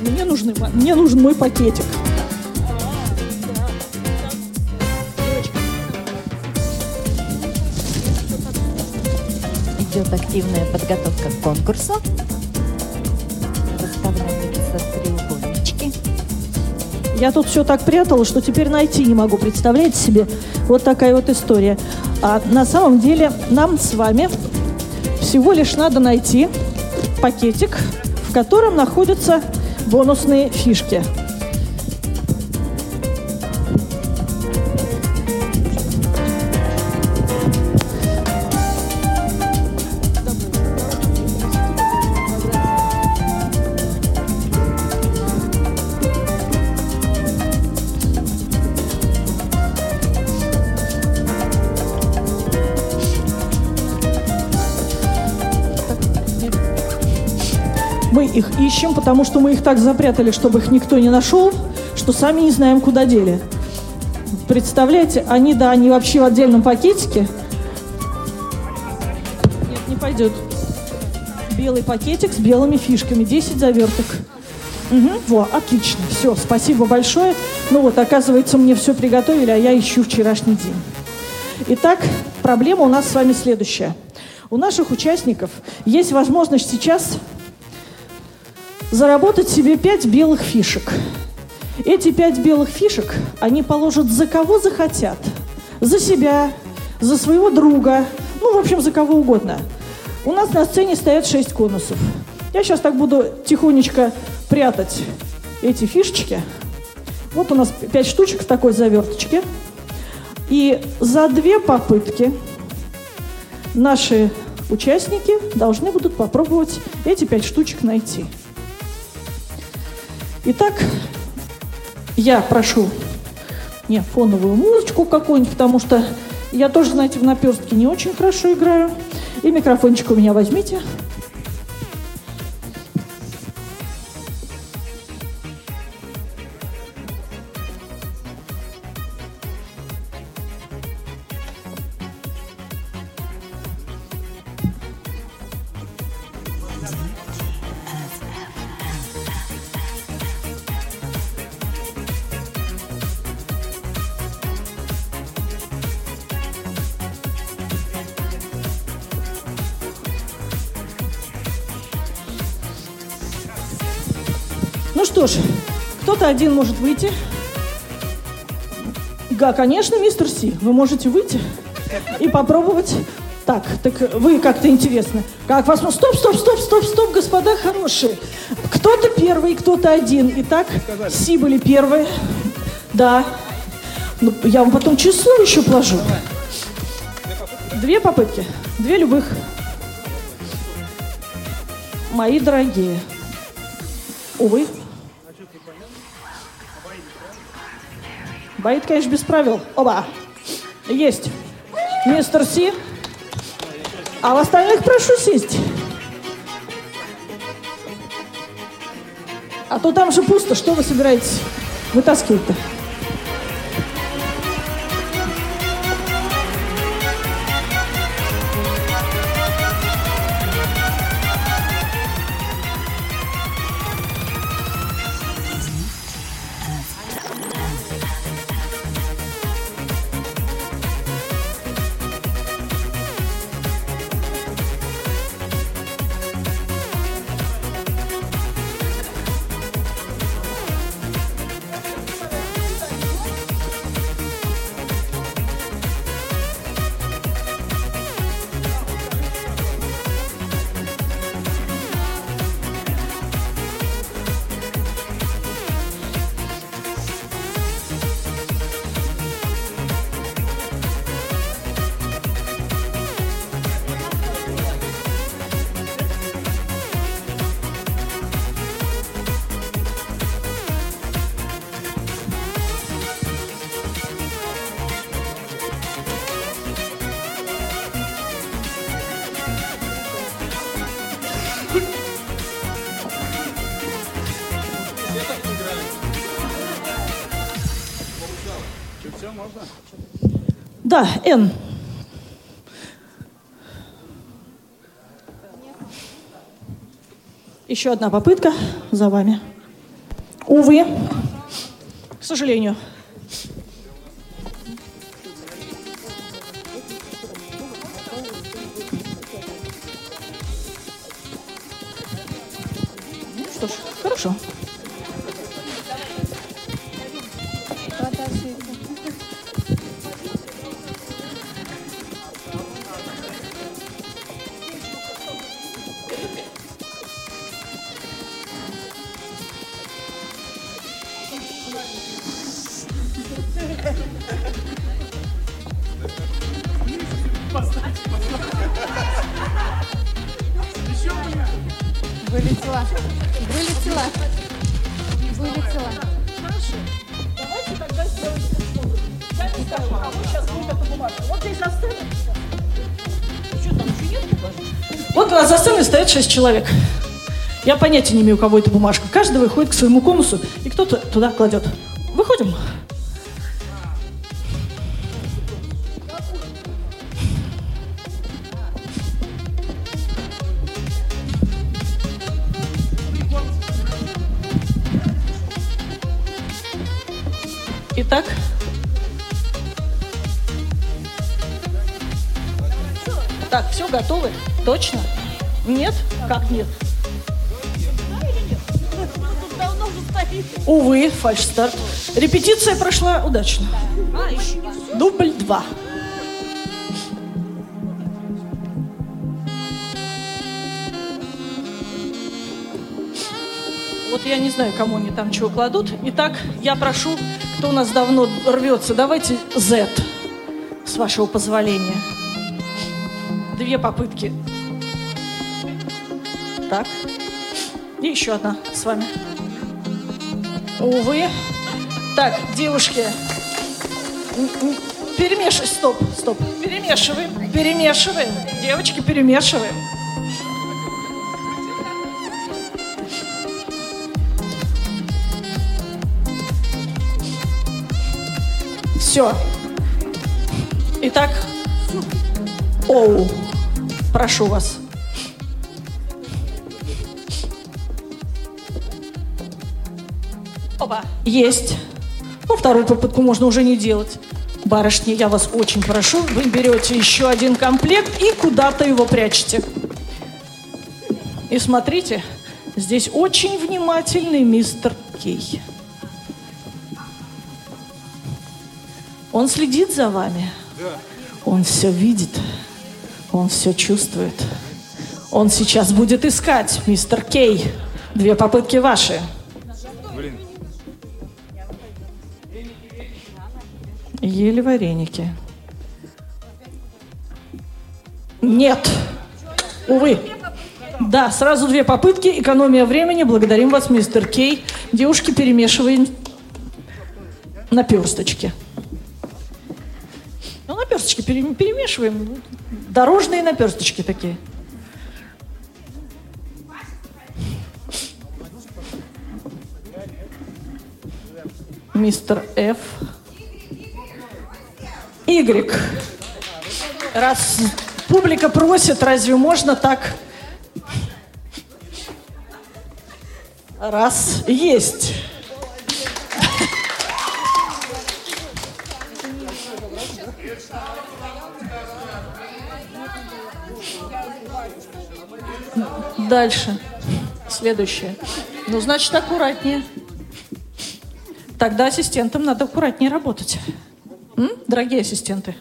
Мне нужен мой пакетик. Идет активная подготовка к конкурсу. Расставляются треугольнички. Я тут все так прятала, что теперь найти не могу. Представляете себе? Вот такая вот история. А на самом деле нам с вами всего лишь надо найти пакетик, в котором находятся бонусные фишки. Мы их ищем, потому что мы их так запрятали, чтобы их никто не нашел, что сами не знаем, куда дели. Представляете, они вообще в отдельном пакетике. Нет, не пойдет. Белый пакетик с белыми фишками, 10 заверток. Во, отлично, все, спасибо большое. Ну вот, оказывается, мне все приготовили, а я ищу вчерашний день. Итак, проблема у нас с вами следующая. У наших участников есть возможность сейчас заработать себе 5 белых фишек. Эти 5 белых фишек они положат за кого захотят. За себя, за своего друга, ну, в общем, за кого угодно. У нас на сцене стоят 6 конусов. Я сейчас так буду тихонечко прятать эти фишечки. Вот у нас 5 штучек в такой заверточке. И за 2 попытки наши участники должны будут попробовать эти 5 штучек найти. Итак, я прошу мне фоновую музычку какую-нибудь, потому что я тоже, знаете, в наперстке не очень хорошо играю. И микрофончик у меня возьмите. Ну что ж, кто-то один может выйти. Да, конечно, мистер Си, вы можете выйти и попробовать. Так вы как-то интересно. Как вас... Стоп, господа хорошие. Кто-то первый, кто-то один. Итак, Си были первые. Да. Ну, я вам потом число еще положу. 2 попытки. 2 любых. Мои дорогие. Увы. Боит, конечно, без правил. Оба. Есть. Мистер Си. А в остальных прошу сесть. А то там же пусто. Что вы собираетесь вытаскивать-то? Да, Н. Еще одна попытка за вами. Увы, к сожалению. Ну что ж, хорошо. Вылетела. Вылетела. Вылетела. Хорошо. Давайте тогда сделаем что-то. Я не знаю, у кого сейчас будет эта бумажка. Вот здесь за сценой. Что там, еще нет бумажки? Вот за сценой стоят 6 человек. Я понятия не имею, у кого эта бумажка. Каждый выходит к своему конусу, и кто-то туда кладет. Выходим. Итак, так, все готовы? Точно? Нет? Как нет? Увы, фальшстарт. Репетиция прошла удачно. Дубль 2. Вот я не знаю, кому они там чего кладут. Итак, я прошу, кто у нас давно рвется, давайте Z, с вашего позволения. 2 попытки. Так. И еще одна с вами. Увы. Так, девушки. Перемешивай. Стоп. Перемешиваем. Перемешиваем. Девочки, перемешиваем. Все. Итак, Оу, прошу вас. Опа, есть. Ну, вторую попытку можно уже не делать. Барышни, я вас очень прошу, вы берете еще один комплект и куда-то его прячете. И смотрите, здесь очень внимательный мистер Кей. Он следит за вами. Он все видит. Он все чувствует. Он сейчас будет искать, мистер Кей. 2 попытки ваши. Ели вареники. Нет. Увы. Да, сразу 2 попытки. Экономия времени. Благодарим вас, мистер Кей. Девушки, перемешиваем наперсточки. Ну, наперсточки перемешиваем. Дорожные наперсточки такие. Мистер Ф. Y. Раз публика просит, разве можно так? Раз есть. Дальше. Следующее. Ну, значит, аккуратнее. Тогда ассистентам надо аккуратнее работать. Дорогие ассистенты.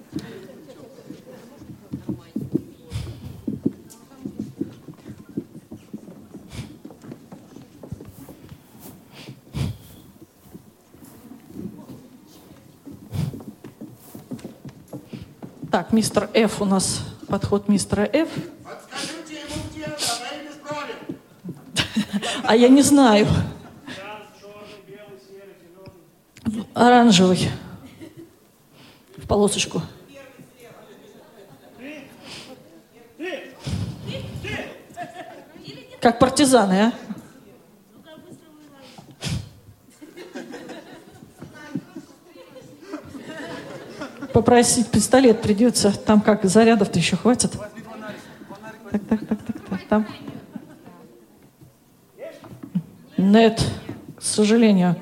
Так, мистер Ф у нас, подход мистера Ф. Подскажите ему, где давай исправим. А я не знаю. Оранжевый. В полосочку. Как партизаны, а? Попросить пистолет придется. Там как, зарядов-то еще хватит. Так. Нет. сожалению.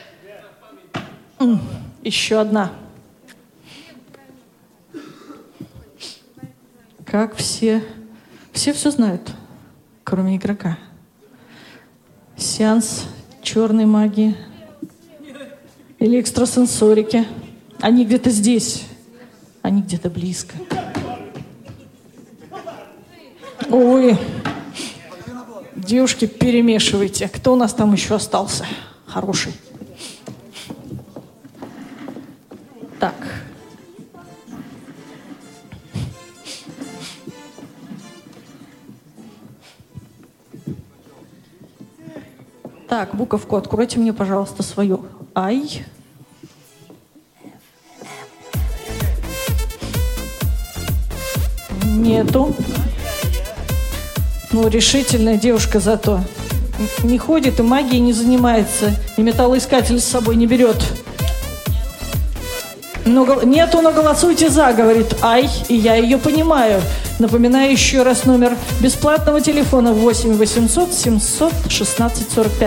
Еще одна. Как все знают, кроме игрока. Сеанс черной магии или экстрасенсорики. Они где-то здесь, они где-то близко. Ой, девушки, перемешивайте. Кто у нас там еще остался? Хороший. Так. Так, буковку откройте мне, пожалуйста, свою. Ай. Нету. Ну, решительная девушка зато. Не ходит и магией не занимается. И металлоискатель с собой не берет. Нету, но голосуйте «за», говорит Ай, и я ее понимаю. Напоминаю еще раз номер бесплатного телефона 8 800 700 16 45.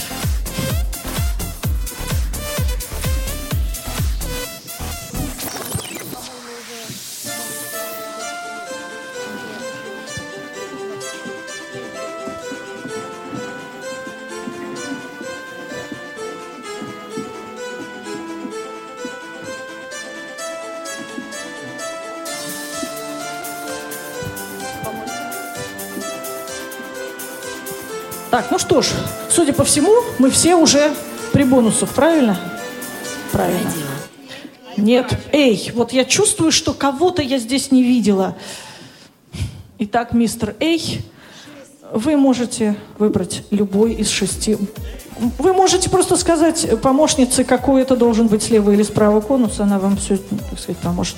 Так, ну что ж, судя по всему, мы все уже при бонусах, правильно? Правильно. Нет, эй, вот я чувствую, что кого-то я здесь не видела. Итак, мистер Эй, вы можете выбрать любой из 6. Вы можете просто сказать помощнице, какой это должен быть слева или справа конус, она вам все, так сказать, поможет.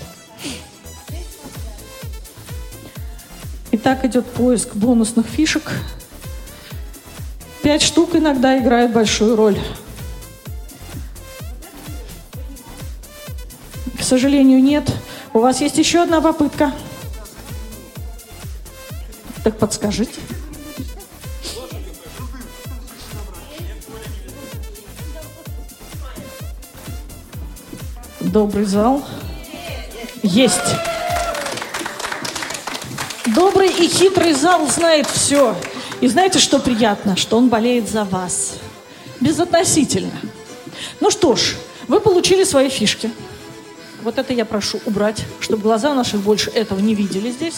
Итак, идет поиск бонусных фишек. 5 штук иногда играют большую роль. К сожалению, нет. У вас есть еще одна попытка. Так подскажите. Добрый зал. Есть. Добрый и хитрый зал знает все. И знаете, что приятно? Что он болеет за вас. Безотносительно. Ну что ж, вы получили свои фишки. Вот это я прошу убрать, чтобы глаза наших больше этого не видели здесь.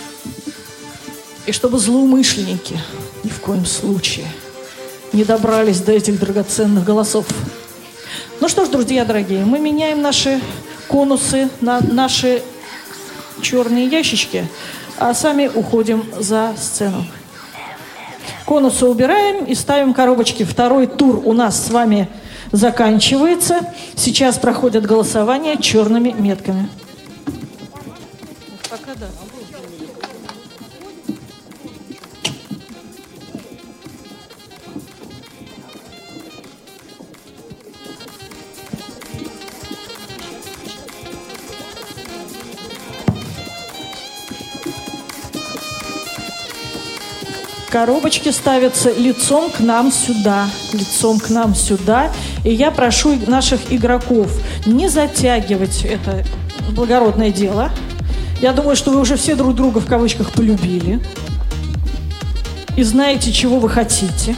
И чтобы злоумышленники ни в коем случае не добрались до этих драгоценных голосов. Ну что ж, друзья дорогие, мы меняем наши конусы на наши черные ящички, а сами уходим за сцену. Конусы убираем и ставим коробочки. Второй тур у нас с вами заканчивается. Сейчас проходят голосования черными метками. Пока да. Коробочки ставятся лицом к нам сюда, лицом к нам сюда. И я прошу наших игроков не затягивать это благородное дело. Я думаю, что вы уже все друг друга в кавычках полюбили. И знаете, чего вы хотите.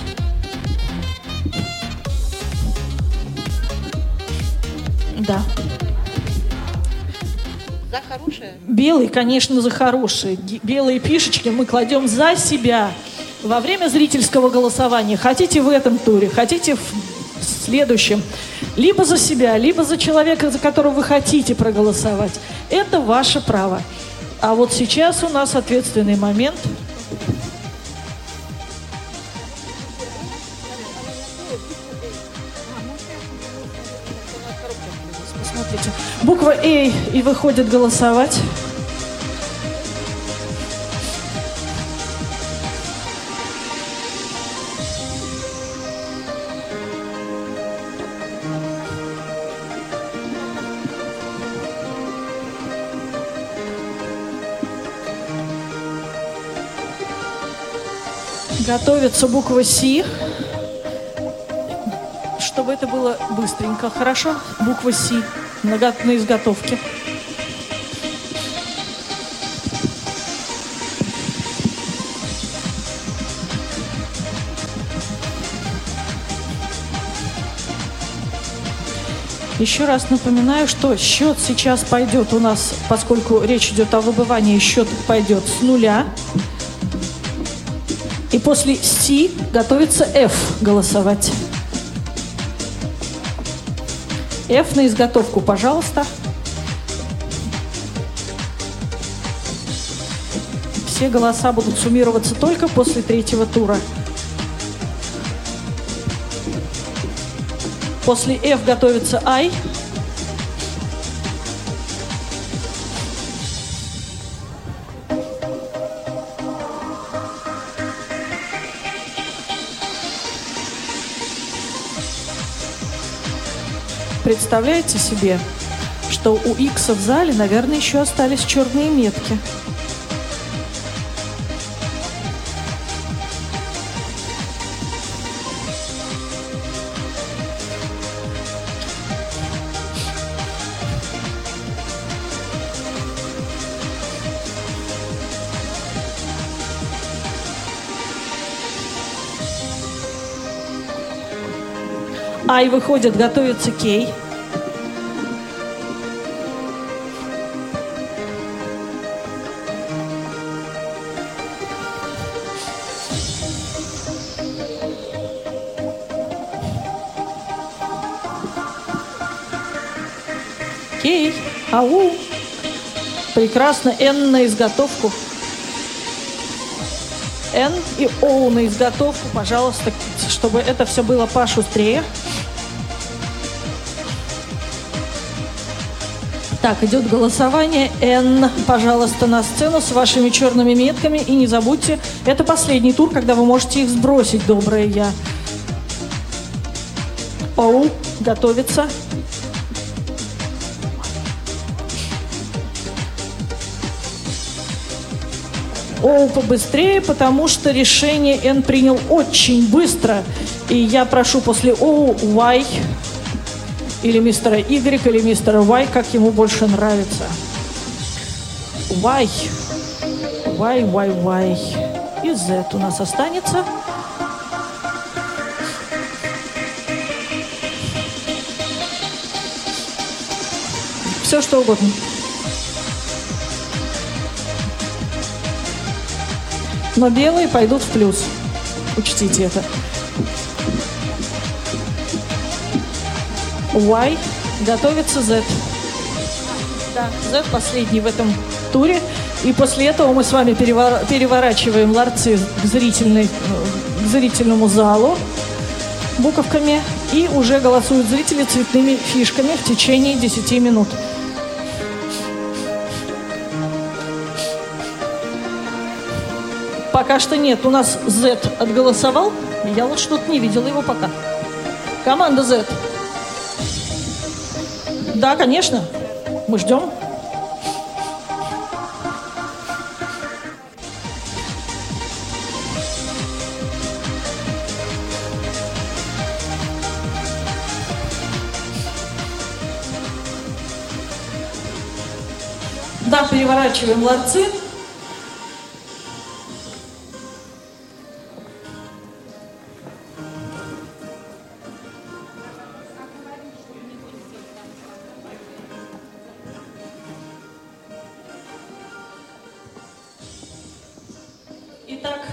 Да. За хорошее? Белый, конечно, за хорошие. Белые пишечки мы кладем за себя. Во время зрительского голосования, хотите в этом туре, хотите в следующем, либо за себя, либо за человека, за которого вы хотите проголосовать. Это ваше право. А вот сейчас у нас ответственный момент. Посмотрите. Буква «А» и выходит голосовать. Готовится буква «С». чтобы это было быстренько. Хорошо? Буква С на изготовке. Еще раз напоминаю, что счет сейчас пойдет у нас, поскольку речь идет о выбывании, счет пойдет с нуля. И после С готовится F голосовать. F на изготовку, пожалуйста. Все голоса будут суммироваться только после третьего тура. После F готовится I. Представляете себе, что у X в зале, наверное, еще остались черные метки. I выходит, готовится K. K. Ау. Прекрасно. N на изготовку. N и O на изготовку, пожалуйста, чтобы это все было пошустрее. Так, идет голосование. N, пожалуйста, на сцену с вашими черными метками. И не забудьте, это последний тур, когда вы можете их сбросить, доброе я. O готовится. O побыстрее, потому что решение N принял очень быстро. И я прошу после O Y. Или мистера Y, или мистера Y, как ему больше нравится. Y. Y, Y, Y. И Z у нас останется. Все, что угодно. Но белые пойдут в плюс. Учтите это. Y, готовится Z. Да, Z последний в этом туре. И после этого мы с вами переворачиваем ларцы к зрительному залу буковками. И уже голосуют зрители цветными фишками в течение 10 минут. Пока что нет. У нас Z отголосовал. Я вот что-то не видела его пока. Команда Z. Да, конечно. Мы ждем. Да, переворачиваем ларцы. Итак,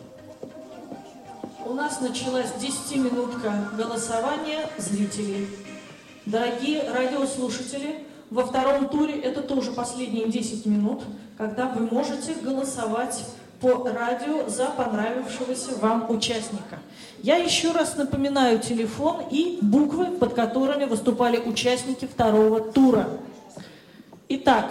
у нас началась 10-минутка голосования зрителей. Дорогие радиослушатели, во втором туре это тоже последние 10 минут, когда вы можете голосовать по радио за понравившегося вам участника. Я еще раз напоминаю телефон и буквы, под которыми выступали участники второго тура. Итак,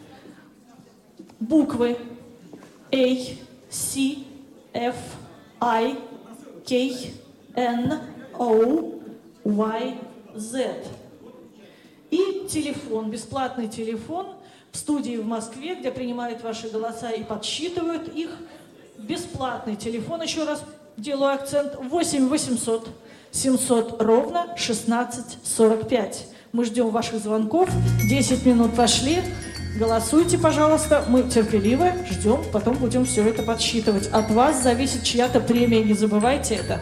буквы A, C, F, I, K, N, O, Y, Z. И телефон, бесплатный телефон в студии в Москве, где принимают ваши голоса и подсчитывают их. Бесплатный телефон, еще раз делаю акцент, 8 800 700 ровно 16:45. Мы ждем ваших звонков. 10 минут пошли. Голосуйте, пожалуйста. Мы терпеливо ждем, потом будем все это подсчитывать. От вас зависит чья-то премия, не забывайте это.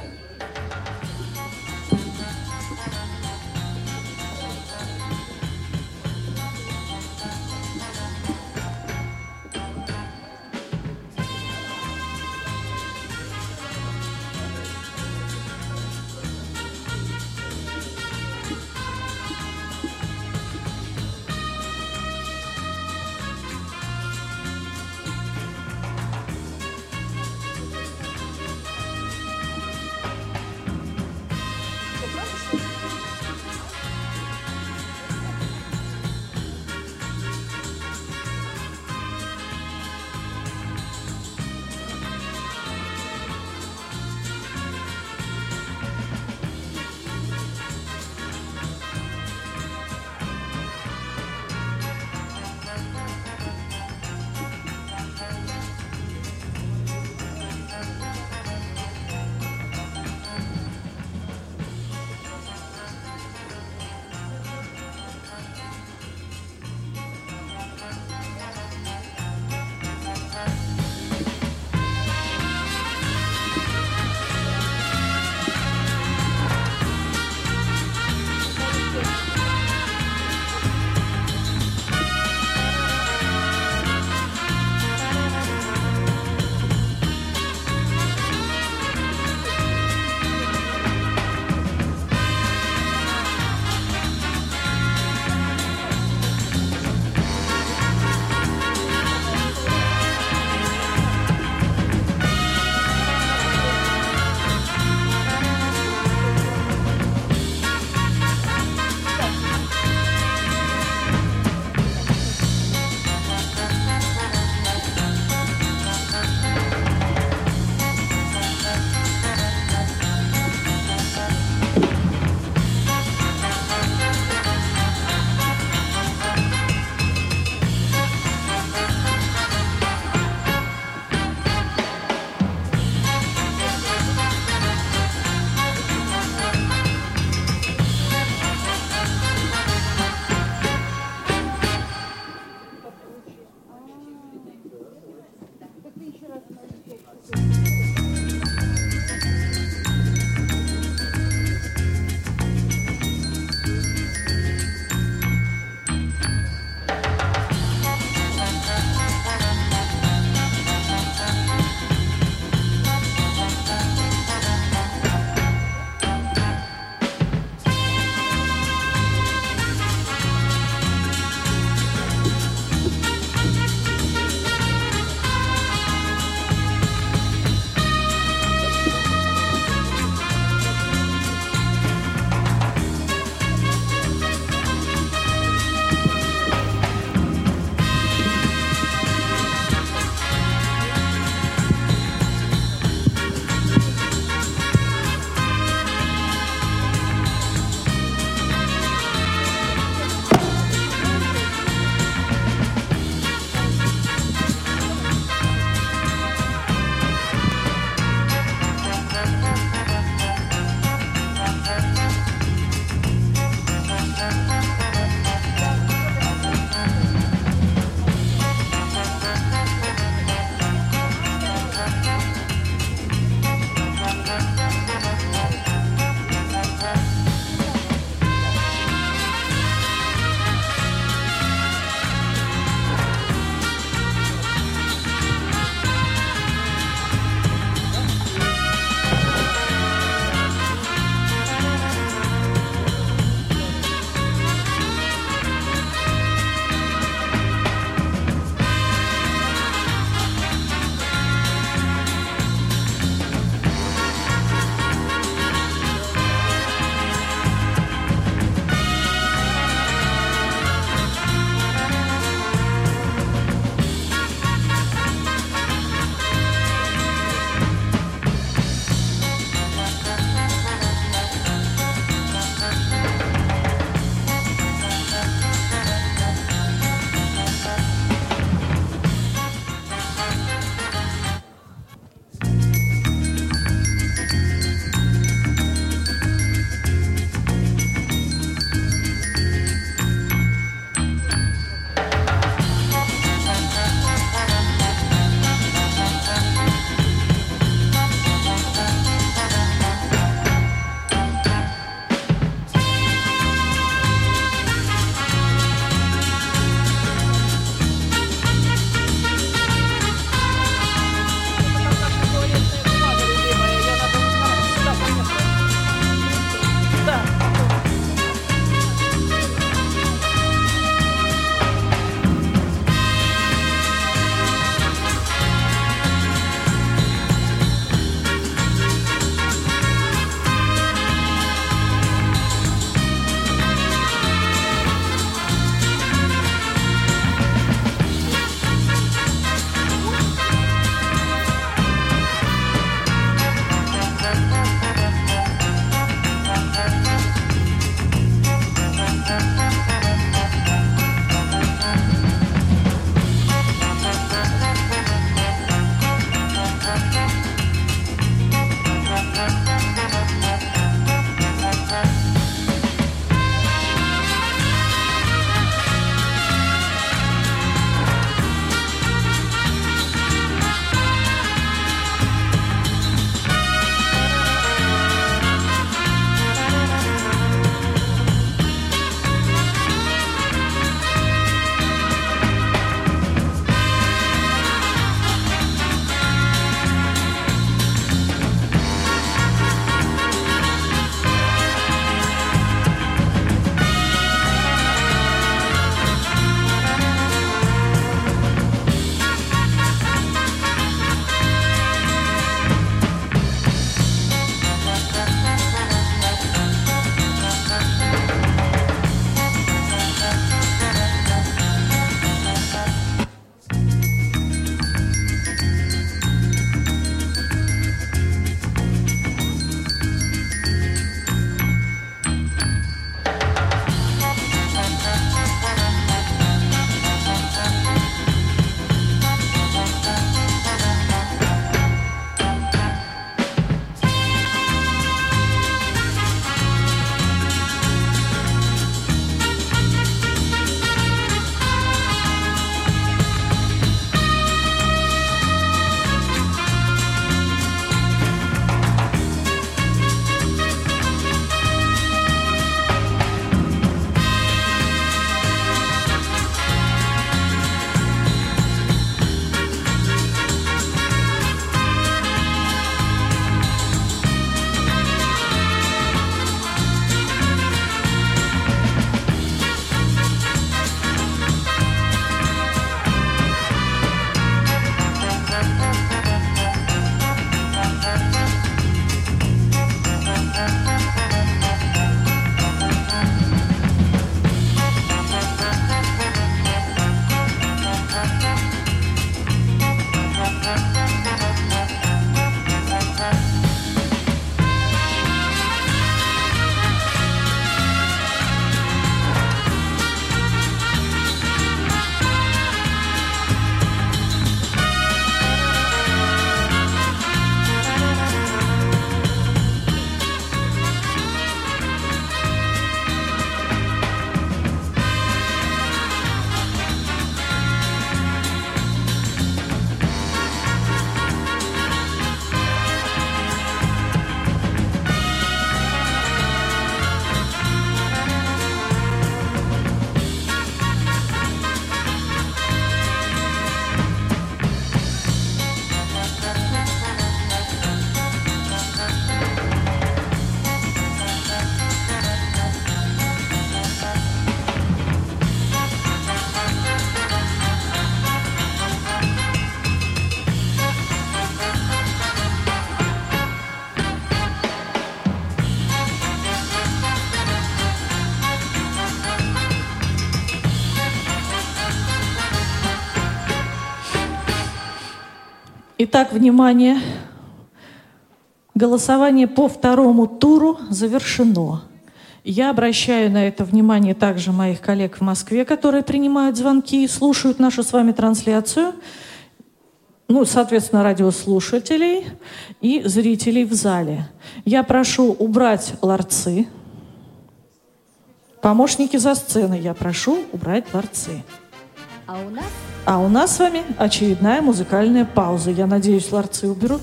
Итак, внимание. Голосование по второму туру завершено. Я обращаю на это внимание также моих коллег в Москве, которые принимают звонки и слушают нашу с вами трансляцию. Ну, соответственно, радиослушателей и зрителей в зале. Я прошу убрать ларцы. Помощники за сценой, я прошу убрать ларцы. А у нас с вами очередная музыкальная пауза. Я надеюсь, ларцы уберут.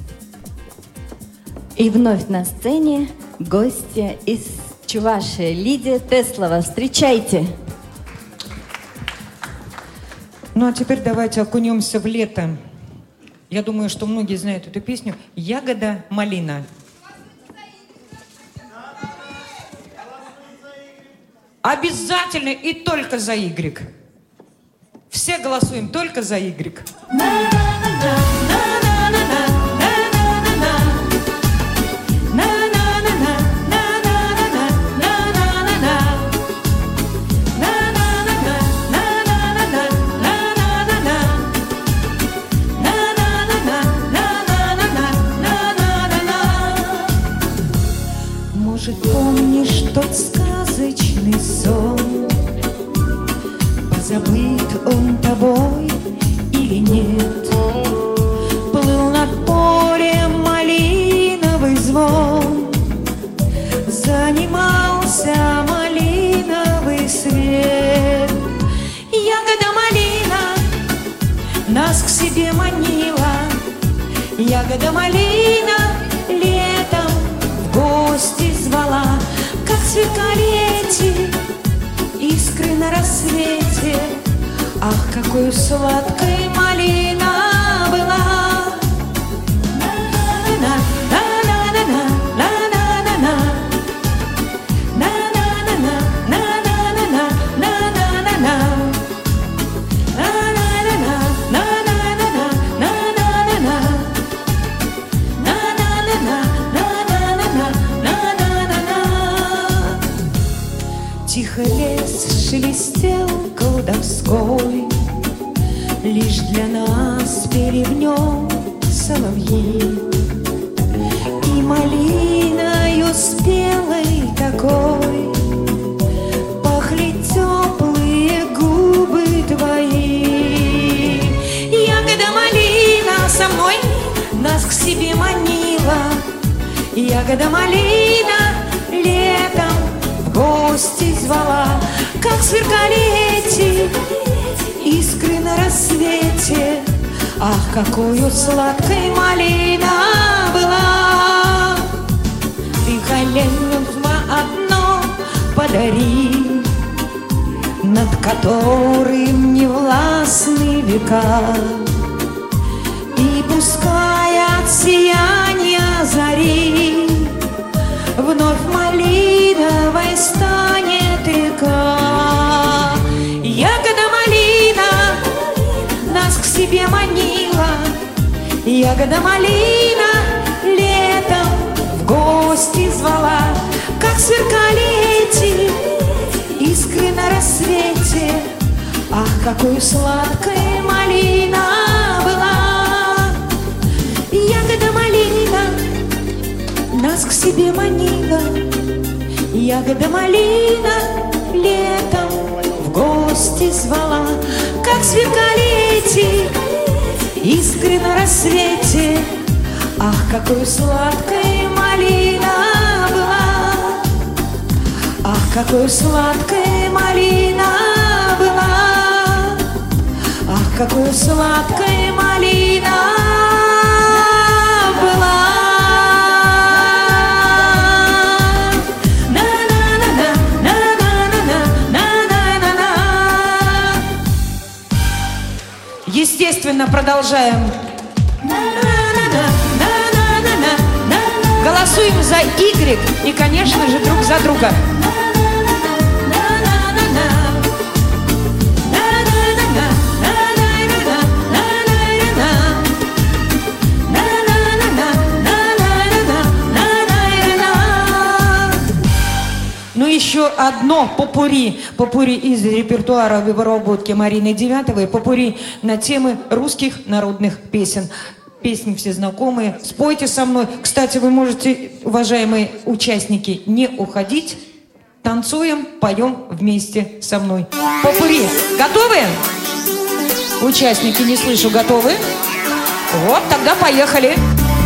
И вновь на сцене гостья из Чувашии Лидия Теслова. Встречайте! Ну а теперь давайте окунемся в лето. Я думаю, что многие знают эту песню «Ягода малина». Обязательно и только за Y. Все голосуем только за Y. Может, помнишь тот сказочный сон? Позабыт он тобой или нет? Плыл над полем малиновый звон, занимался малиновый свет. Ягода малина нас к себе манила, ягода малина летом в гости звала, как сверкали эти искры на рассвете. Ах, какой сладкой малина была! Тихо лес шелестел колдовской, лишь для нас пели в нем соловьи. И малиною спелой такой пахли теплые губы твои. Ягода малина со мной нас к себе манила, ягода малина летом в гости звала, как сверкали эти искры на рассвете. Ах, какую сладкой малина была! Ты коленями одно подари, над которым не властны века. И пускай от сияния зари вновь малиновой станет река. Ягода малина нас к себе манила, ягода малина летом в гости звала, как сверкали эти искры на рассвете. Ах, какой сладкой малина была! Ягода малина нас к себе манила, ягода малина летом в гости звала, как сверкали эти искры на рассвете. Ах, какой сладкой малина была! Ах, какой сладкой малина была! Ах, какой сладкой малина была! Естественно, продолжаем. Голосуем за Y и, конечно же, друг за друга. Ну, еще одно попурри из репертуара в выработке Марины Девятовой, попурри на темы русских народных песен. Песни все знакомые. Спойте со мной. Кстати, вы можете, уважаемые участники, не уходить. Танцуем, поем вместе со мной. Попури. Готовы? Участники, не слышу, готовы? Вот, тогда поехали.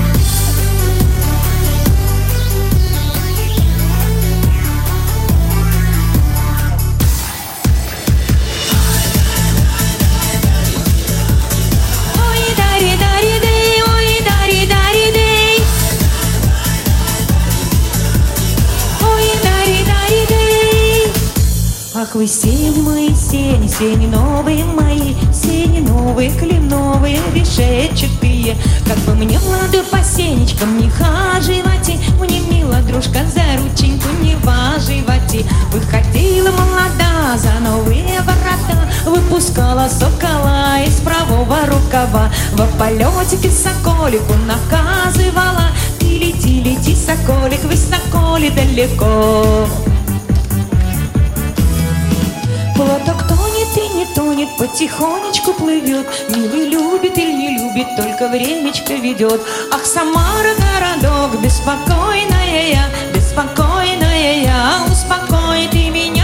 Ах вы сени мои, сени новые мои, сени новые, кленовые, решетчатые. Как бы мне молодой по сенечкам не хаживать, мне мила дружка за рученьку не важивать. Выходила молода за новые ворота, выпускала сокола из правого рукава. Во полетике соколику наказывала: ты лети, лети, соколик, высоко ли далеко. Платок тонет и не тонет, потихонечку плывет. Милый любит или не любит, только времечко ведет. Ах, Самара, городок, беспокойная я, беспокойная я, успокой ты меня.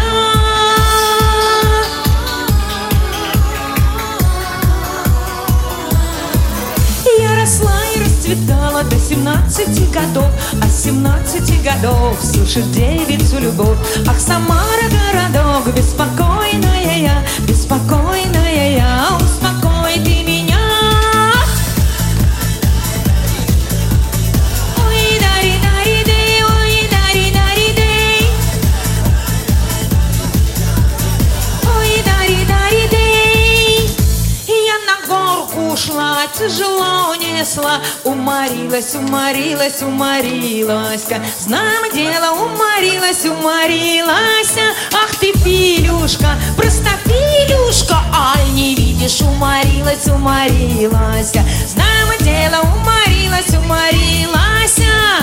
Я росла и расцветала до 17 годов, а с 17 годов слышит девицу любовь. Ах, Самара, городок, беспокойная я, беспокойная я, успокой ты меня. Ой, дари-дари-дей, ой, дари-дари-дей, ой, дари-дари-дей. Я на горку ушла, тяжело несла, уморилась, уморилась, уморилась. Знамо дело, уморилась, уморилась. Ах ты, Филюшка, простофилюшка, аль не видишь, уморилась, уморилась. Знамо дело, уморилась, уморилась.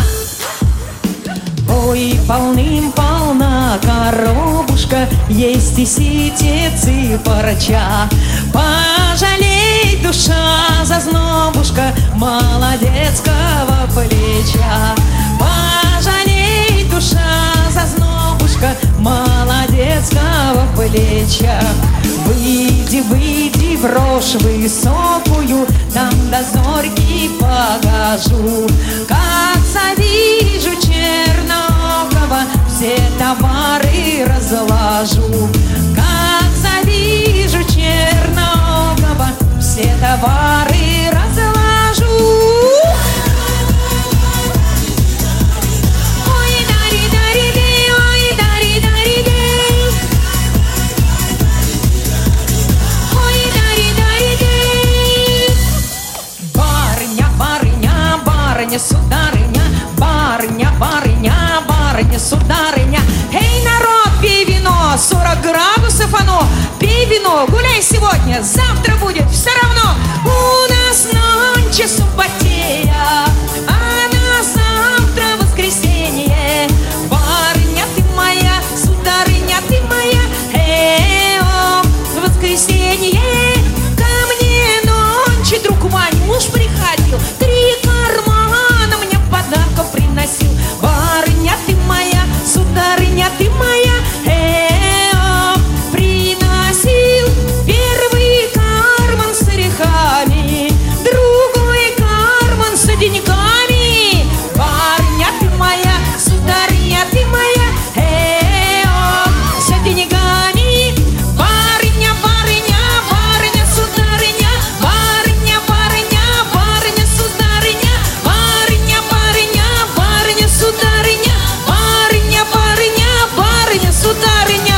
Ой, полным-полна коробушка, есть и ситец, и парча. Пожалей, душа, зазнобушка, молодецкого плеча. Пожалей, душа, зазнобушка, молодецкого плеча. Выйди, выйди в рожь высокую, там до зорьки погожу. Как завижу чернокого, все товары разложу. Как завижу чернокого, все товары разложу. Ой, дари-дари-дей, ой, дари-дари-дей, ой, дари-дари-дей. Барыня, барыня, барыня, сударыня, барыня, барыня, барыня, сударыня. Эй, народ, пей вино, 40 градусов оно. Пей вино, гуляй сегодня, завтра будет все равно. У нас нонче субботея, а на завтра воскресенье. Барыня ты моя, сударыня ты моя, о, воскресенье. Ко мне нонче друг Ванюш приходил, 3 кармана мне подарков приносил. Барыня ты моя, сударыня ты моя, приносил первый карман с орехами, другой карман с деньгами. Барыня ты моя, сударыня ты моя, с деньгами. Барыня, барыня, барыня, сударыня, барыня, барыня, барыня, сударыня, барыня, барыня, барыня, сударыня, барыня, барыня, барыня, сударыня.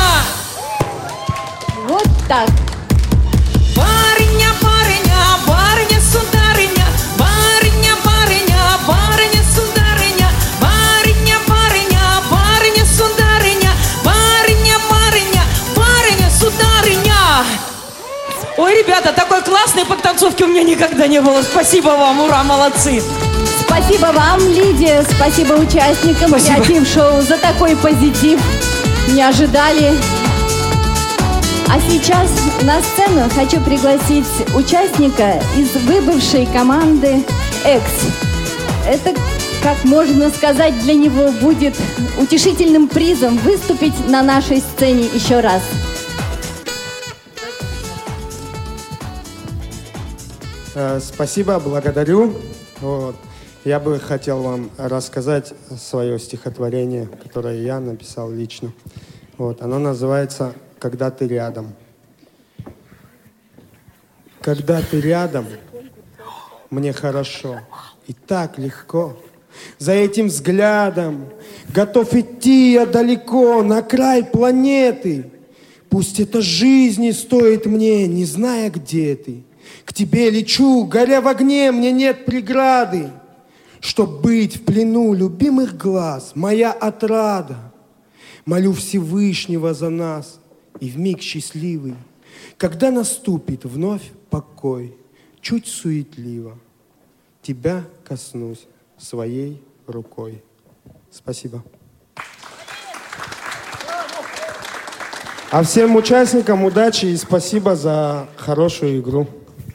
Вот так. Барыня, барыня, барыня, сударыня, барыня, барыня, барыня, сударыня, барыня, барыня, барыня, сударыня, барыня, барыня, барыня, сударыня. Ой, ребята, такой классной подтанцовки у меня никогда не было. Спасибо вам, ура, молодцы. Спасибо вам, Лидия, спасибо участникам Спасибо. креатив-шоу за такой позитив. Не ожидали. А сейчас на сцену хочу пригласить участника из выбывшей команды экс. Это, как можно сказать, для него будет утешительным призом выступить на нашей сцене еще раз. Спасибо, благодарю. Вот. Я бы хотел вам рассказать свое стихотворение, которое я написал лично. Вот. Оно называется «Когда ты рядом». Когда ты рядом, мне хорошо и так легко. За этим взглядом готов идти я далеко, на край планеты. Пусть это жизни стоит мне, не зная, где ты. К тебе лечу, горя в огне, мне нет преграды. Чтоб быть в плену любимых глаз, моя отрада. Молю Всевышнего за нас, и вмиг счастливый, когда наступит вновь покой, чуть суетливо, тебя коснусь своей рукой. Спасибо. А всем участникам удачи и спасибо за хорошую игру.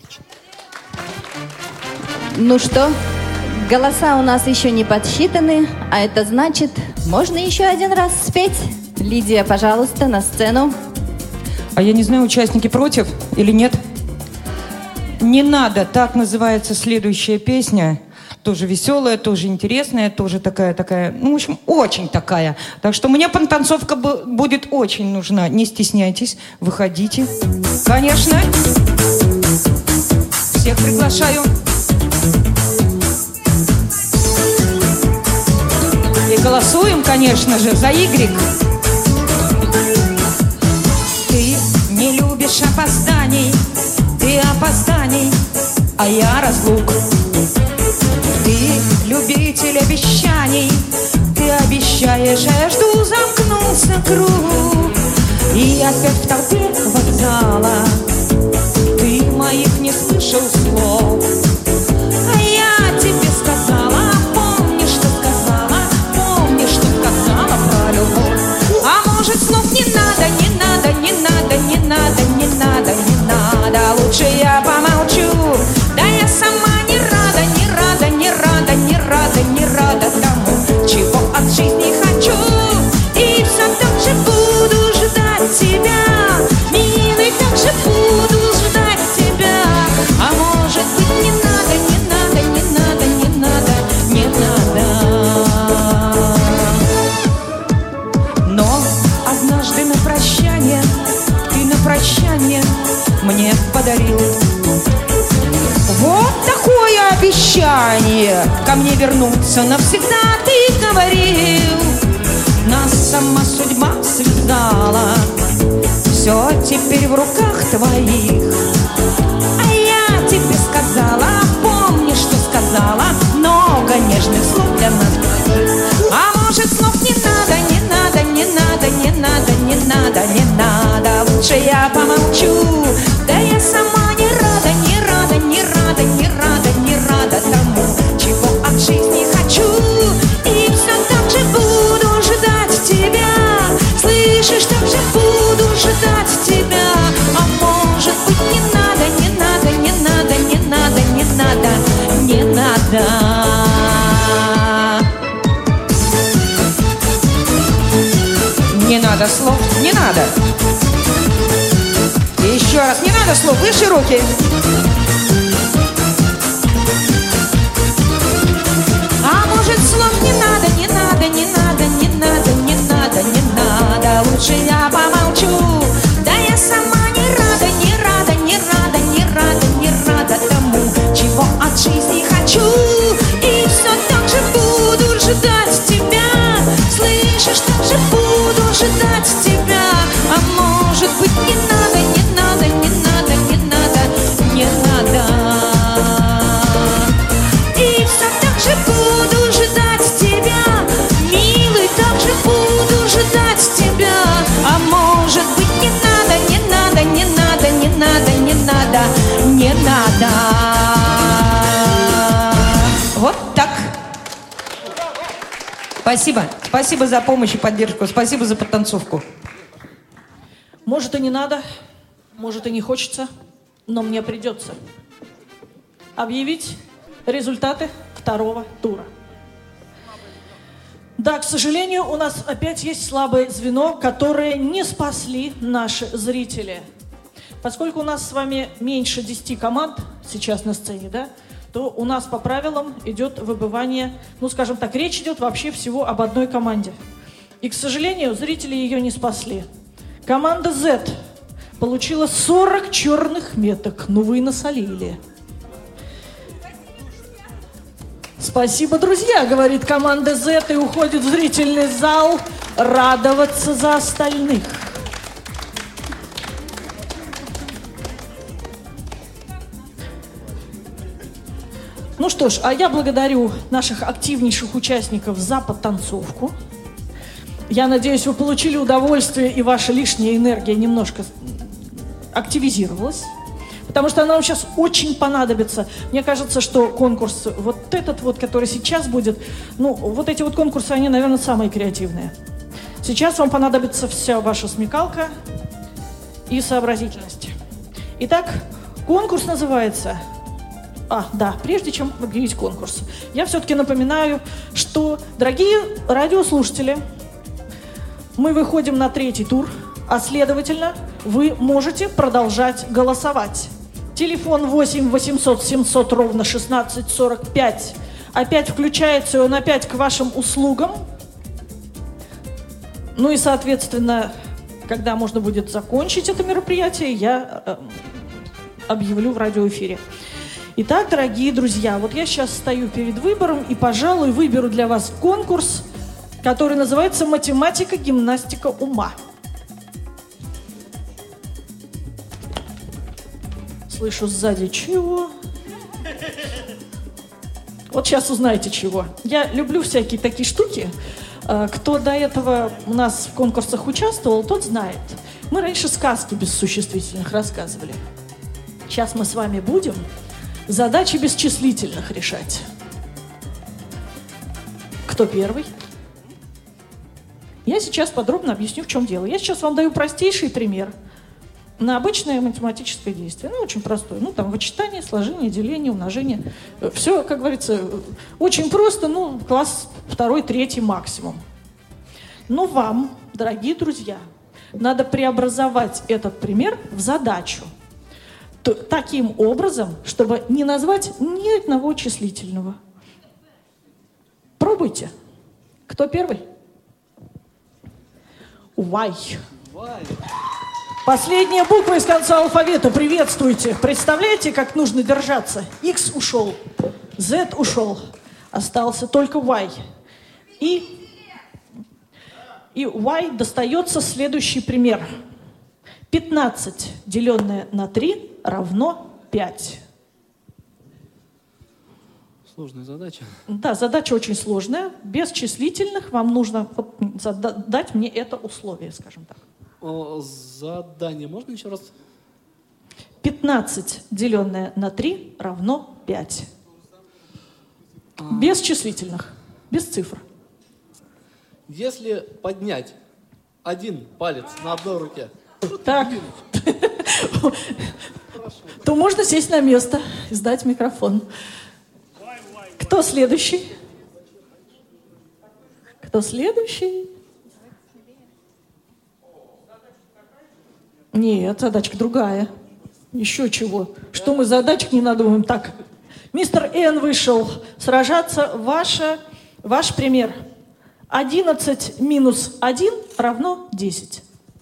Ну что, голоса у нас еще не подсчитаны, а это значит, можно еще один раз спеть. Лидия, пожалуйста, на сцену. А я не знаю, участники против или нет? «Не надо», так называется следующая песня. Тоже веселая, тоже интересная, тоже такая, ну, в общем, очень такая. Так что мне подтанцовка будет очень нужна. Не стесняйтесь, выходите. Конечно. Всех приглашаю. И голосуем, конечно же, за Y. Ты не любишь опозданий, ты опозданий, а я разлук. Ты любитель обещаний, ты обещаешь, а я жду, замкнулся круг. И опять в толпе вокзала ты моих не слышал слов. А я тебе сказала, помни, что сказала, помни, что сказала про любовь. А может, слов не надо, не надо, не надо, не надо, не надо, не надо. Лучше я помолчу, да я сама не рада, не рада, не рада, не рада, не рада тому, чего от жизни хочу. И все так же буду ждать тебя, милый, так же буду ждать тебя. А может быть, не надо, не надо, не надо, не надо, не надо. Но однажды на прощание, ты на прощание мне подарил вот такое обещание: ко мне вернуться навсегда, ты говорил. Нас сама судьба связала, все теперь в руках твоих. А я тебе сказала, помни, что сказала, много нежных слов для нас двоих. А может, слов не надо, не надо, не надо, не надо, не надо, не надо. Лучше я помолчу, да я сама не рада, не рада, не рада, не рада, не рада тому, чего от жизни хочу. И все так же буду ждать тебя, слышишь, так же буду ждать тебя. А может быть, не надо, не надо, не надо, не надо, не надо, не надо. Не надо слов, не надо. И еще раз, не надо слов, выше руки. А может, слов не надо, не надо, не надо, не надо, не надо, не надо. Лучше я помолчу, да я сама не рада, не рада, не рада, не рада, не рада тому, чего от жизни хочу. И все так же буду ждать тебя, слышишь, так же буду ждать тебя. А может быть, не надо, не надо, не надо, не надо, не надо. И все так же буду ждать тебя, милый, так же буду ждать тебя. А может быть, не надо, не надо, не надо, не надо, не надо, не надо. Вот так. Спасибо. Спасибо за помощь и поддержку. Спасибо за подтанцовку. Может, и не надо, может, и не хочется, но мне придется объявить результаты второго тура. Да, к сожалению, у нас опять есть слабое звено, которое не спасли наши зрители. Поскольку у нас с вами меньше 10 команд сейчас на сцене, да, то у нас по правилам идет выбывание, ну, скажем так, речь идет вообще всего об одной команде. И, к сожалению, зрители ее не спасли. Команда Z получила 40 черных меток. Ну, вы насолили. Спасибо, друзья, говорит команда Z и уходит в зрительный зал радоваться за остальных. Ну что ж, а я благодарю наших активнейших участников за подтанцовку. Я надеюсь, вы получили удовольствие, и ваша лишняя энергия немножко активизировалась. Потому что она вам сейчас очень понадобится. Мне кажется, что конкурс вот этот вот, который сейчас будет, ну, вот эти вот конкурсы, они, наверное, самые креативные. Сейчас вам понадобится вся ваша смекалка и сообразительность. Итак, конкурс называется... да, прежде чем объявить конкурс, я все-таки напоминаю, что, дорогие радиослушатели, мы выходим на третий тур, а следовательно, вы можете продолжать голосовать. Телефон 8 800 700 ровно 1645 опять включается, и он опять к вашим услугам. Ну и, соответственно, когда можно будет закончить это мероприятие, я объявлю в радиоэфире. Итак, дорогие друзья, вот я сейчас стою перед выбором и, пожалуй, выберу для вас конкурс, который называется «Математика, гимнастика ума». Слышу сзади чего. Вот сейчас узнаете чего. Я люблю всякие такие штуки. Кто до этого у нас в конкурсах участвовал, тот знает. Мы раньше сказки без существительных рассказывали. Сейчас мы с вами будем задачи без числительных решать. Кто первый? Я сейчас подробно объясню, в чем дело. Я сейчас вам даю простейший пример на обычное математическое действие. Ну, очень простое. Ну, там, вычитание, сложение, деление, умножение. Все, как говорится, очень просто. Ну, класс 2, 3 максимум. Но вам, дорогие друзья, надо преобразовать этот пример в задачу. Таким образом, чтобы не назвать ни одного числительного. Пробуйте. Кто первый? Y. Последняя буква из конца алфавита. Приветствуйте. Представляете, как нужно держаться? X ушел, Z ушел. Остался только Y. И Y достается следующий пример. 15, деленное на 3, равно 5. Сложная задача. Да, задача очень сложная. Без числительных вам нужно дать мне это условие, скажем так. Задание можно еще раз? 15, деленное на 3, равно 5. Без числительных, без цифр. Если поднять один палец на одной руке, так, то можно сесть на место и сдать микрофон. Кто следующий? Кто следующий? Нет, задачка другая. Еще чего? Что мы задачек не надумаем? Так, мистер Н вышел сражаться. Ваш пример. 11 минус 1 равно 10.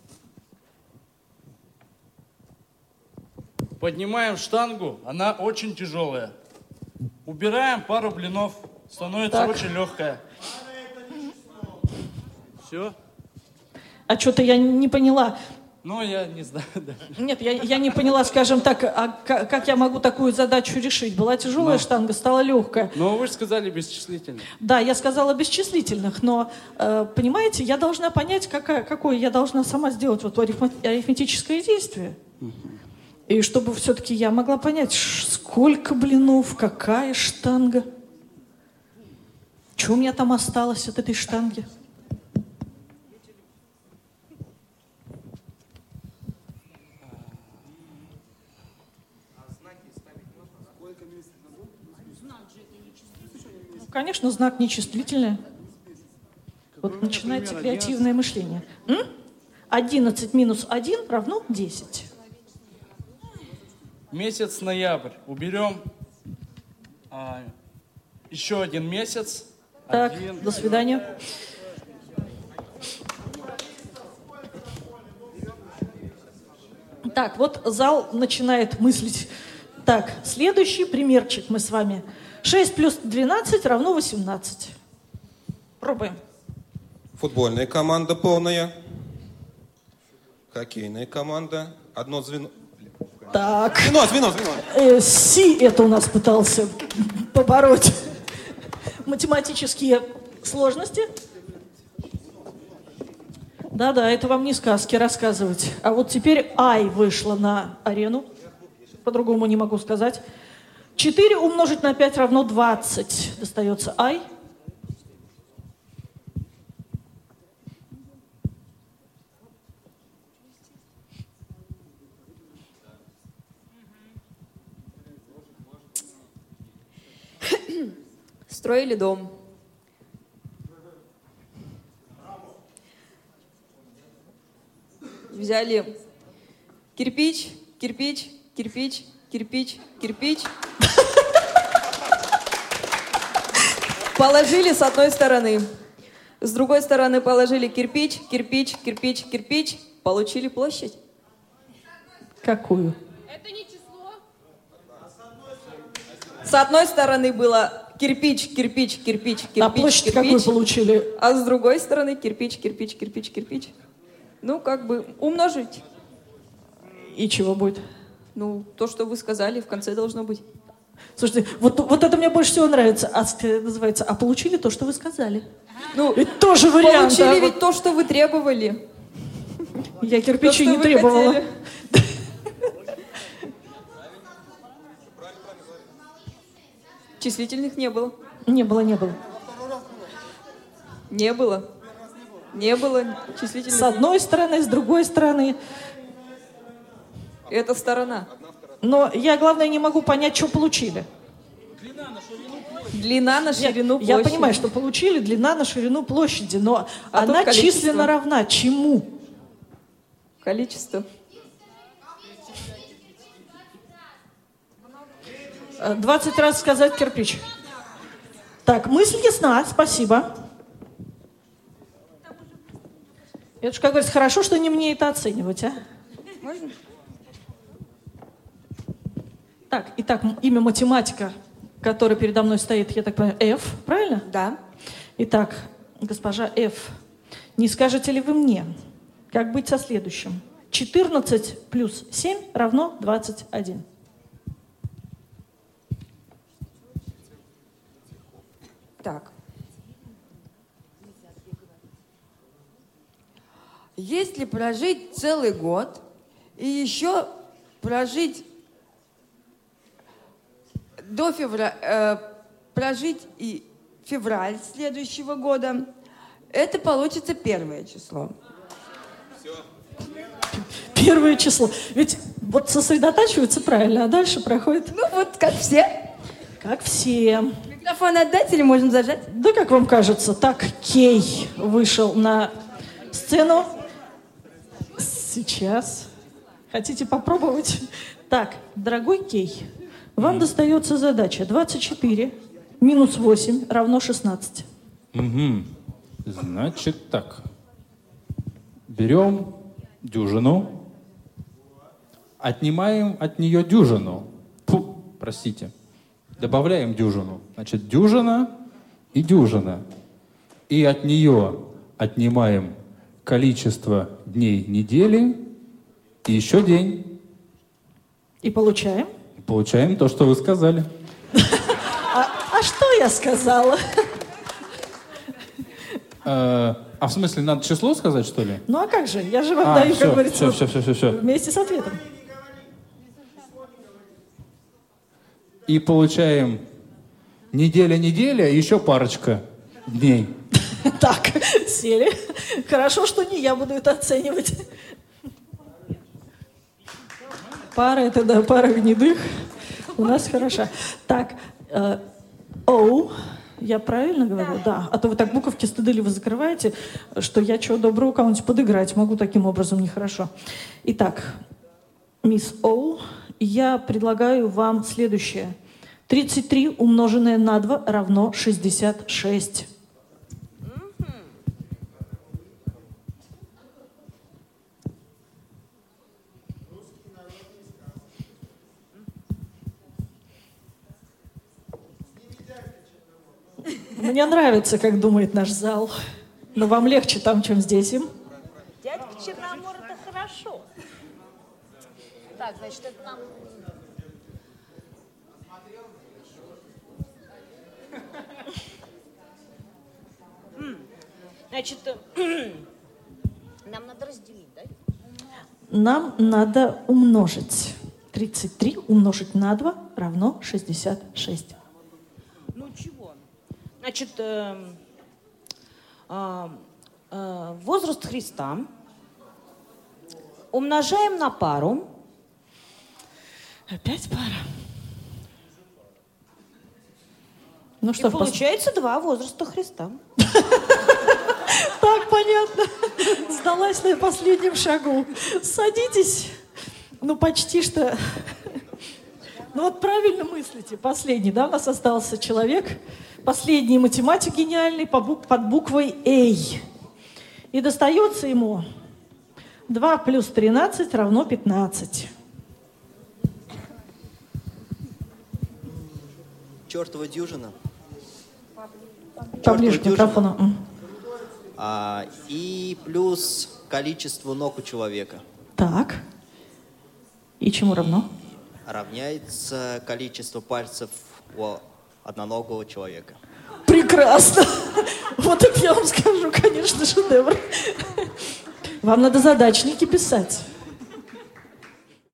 Поднимаем штангу, она очень тяжелая. Убираем пару блинов, становится так. Очень легкая. Все? А что-то я не поняла. Ну, я не знаю. Да. Нет, я не поняла, скажем так, как я могу такую задачу решить? Была тяжелая штанга, стала легкая. Но вы же сказали бесчислительных. Да, я сказала бесчислительных, но, понимаете, я должна понять, какое я должна сама сделать вот арифметическое действие. И чтобы все-таки я могла понять, сколько блинов, какая штанга. Что у меня там осталось от этой штанги? конечно, знак нечувствительный. Вот начинается креативное мышление. 11 минус 1 равно 10. Месяц ноябрь. Уберем еще один месяц. Так, до свидания. Так, вот зал начинает мыслить. Так, следующий примерчик мы с вами. 6 плюс 12 равно 18. Пробуем. Футбольная команда полная. Хоккейная команда. Одно звено. Так. Звено. Си это у нас пытался побороть. Математические сложности. Да-да, это вам не сказки рассказывать. А вот теперь Ай вышла на арену. По-другому не могу сказать. 4 умножить на 5 равно 20. Достается Ай. Строили дом. Взяли кирпич, кирпич, кирпич, кирпич, кирпич. Положили с одной стороны. С другой стороны положили кирпич, кирпич, кирпич, кирпич. Получили площадь. Какую? Это не число. С одной стороны было кирпич, кирпич, кирпич, кирпич, А площадь кирпич. какую получили? А с другой стороны кирпич, кирпич, кирпич, кирпич. Ну, как бы умножить. И чего будет? Ну, то, что вы сказали, в конце должно быть. Слушайте, вот это мне больше всего нравится. Называется, а получили то, что вы сказали. Ну, ведь тоже вариант. Получили ведь то, что вы требовали. Я кирпичи то, не требовала. Хотели. Числительных не было. Не было. Не было числительных. С одной стороны, с другой стороны. Это сторона. Но я, главное, не могу понять, что получили. Длина на ширину площади. Я понимаю, что получили длина на ширину площади, но она численно равна чему? Количество. 20 раз сказать кирпич. Так, мысль ясна, спасибо. Это же, как говорится, хорошо, что не мне это оценивать, а? Можно? Так, итак, имя математика, которое передо мной стоит, я так понимаю, F, правильно? Да. Итак, госпожа F, не скажете ли вы мне, как быть со следующим? 14 плюс 7 равно 21. Так. Если прожить целый год и еще прожить до февраля, прожить и февраль следующего года, это получится первое число. Первое число. Ведь вот сосредотачиваются правильно, а дальше проходит... Ну вот, как все. Как все. Микрофон отдать или можем зажать? Да, как вам кажется. Так, Кей вышел на сцену. Сейчас. Хотите попробовать? Так, дорогой Кей, вам достается задача 24 минус 8 равно 16. Угу. Значит так. Берем дюжину, отнимаем от нее дюжину. Фу, простите. Добавляем дюжину. Значит, дюжина и дюжина. И от нее отнимаем количество дней недели и еще день. И получаем? Получаем то, что вы сказали. А что я сказала? А в смысле, надо число сказать, что ли? Ну а как же? Я же вам даю, все, как говорится, все. вместе с ответом. И получаем неделя, еще парочка дней. Так, сели. Хорошо, что не я буду это оценивать. Пара это, да, пара гнедых. У нас хороша. Так, O, Я правильно говорю? Да. А то вы так буковки стыдливо закрываете, что я чего доброго кому-нибудь подыграть могу таким образом нехорошо. Итак, мисс Оу, я предлагаю вам следующее. 33 умноженное на 2 равно 66. Мне нравится, как думает наш зал. Но вам легче там, чем здесь им. Дядька Черномор, это хорошо. Так, значит, это нам... Значит, нам надо разделить, да? Нам надо умножить. 33 умножить на 2 равно 66. Ну чего? Значит, возраст Христа умножаем на пару. Опять пара. Ну И что, получается 2 возраста Христа. Так, понятно. Сдалась на последнем шагу. Садитесь. Ну, почти что. Ну, вот правильно мыслите. Последний, да, у нас остался человек. Последний математик гениальный под буквой «Эй». И достается ему 2 плюс 13 равно 15. Чертова дюжина. Поближе к микрофону. И плюс количество ног у человека. Так. И чему равно? Равняется количество пальцев у одноногого человека. Прекрасно. Вот это я вам скажу, конечно, шедевр. Вам надо задачники писать.